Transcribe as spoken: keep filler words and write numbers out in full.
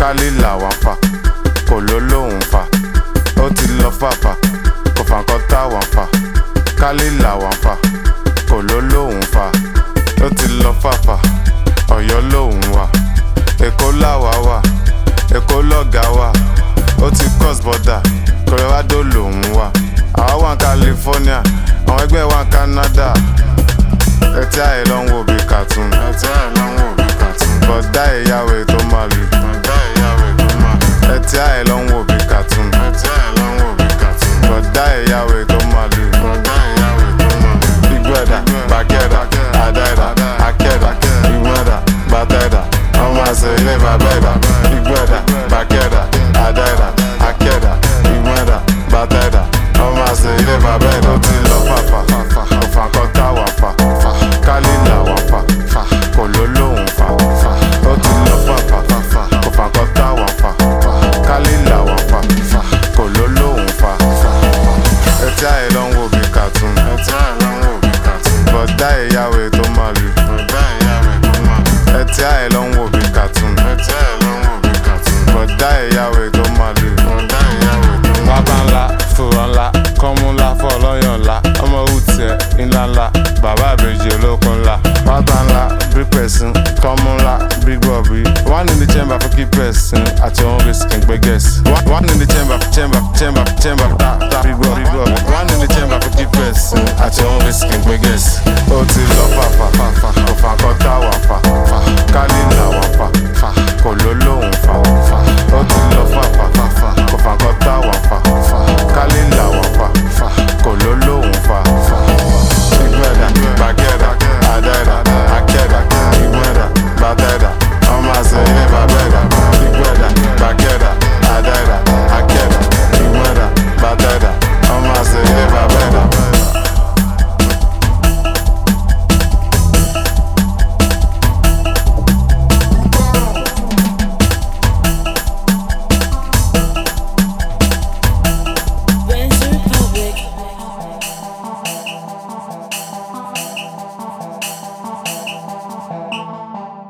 Kálí làwọn fà, kò ló lóhùn fà. Ó ti lọ fàfà, kò fà nǹkan táwọn fà. Kálí làwọn fà, kò ló lóhùn fà. Ó ti lọ fàfà, Ọ̀yọ́ lóhùn wà. Èkó làwà wà, Èkó lọ̀gá wà. Ó ti cross border, Colorado lòun wà. Àwa wà ní California, àwọn ẹgbẹ́ wà ní Canada. Ẹtí àyè ló ń wò bí cartoon. Ẹtí àyè ló ń wò bí cartoon. Bọ̀dá ìyàwó tó máa lù. Bọ̀dá ìyàwó tó máa lù. Ẹtí àyè ló ń wò bí cartoon. Ẹtí àyè ló ń wò bí cartoon. Bọ̀dá ìyàwó tó máa lù. Bọ̀dá ìyàwó tó máa lù. Ìgbẹ́dà, bàkẹ́dà, àdáìdà, akẹ́dà, ìgbẹ́dà, bàtẹ́dà. Ọmọ àṣẹ ilé bàbẹ́dà. Ìgbẹ́dà, bàkẹ́dà, àdáìdà, akẹ́dà, ìgbẹ́dà, bàtẹ́dà. Ọmọ àṣẹ ilé bàbẹ́dà. Ó ti lọ fàfà, ọ̀fà kan táwa fà. Kálí làwọn fà, kò ló lóhùn fà. Ó ti lọ fàfà, ọ̀fà kan táwa fà. Kálí làwọn fà, kò ló lóhùn fà. Ẹtí àyè ló ń wò bí cartoon. Ẹtí àyè ló ń wò bí cartoon. Bọ̀dá ìyàwó tó máa lù. Bọ̀dá ìyàwó tó máa lù. Ẹtí àyè ló ń wò bí cartoon. Ẹtí àyè ló ń wò bí cartoon. Bọ̀dá ìyàwó tó máa lù. Bọ̀dá ìyàwó tó máa lù. Bàbá ńlá, fòrò ńlá, kọ́mú ńlá, fọlọ́yàn ńlá. Ọmọ òwútiẹ̀ ńlá ńlá, bàbá àbèjì olókun ńlá. Bàbá ńlá, big person, kọ́mú ńlá, big bobby. One in the chamber for keep person, àti òun risk ń gbé guess. One in the chamber, chamber, chamber, chamber, ta ta big bobby, big bobby. One in the chamber for keep person, àti òun risk ń gbé guess. Ó ti lọ fàfà,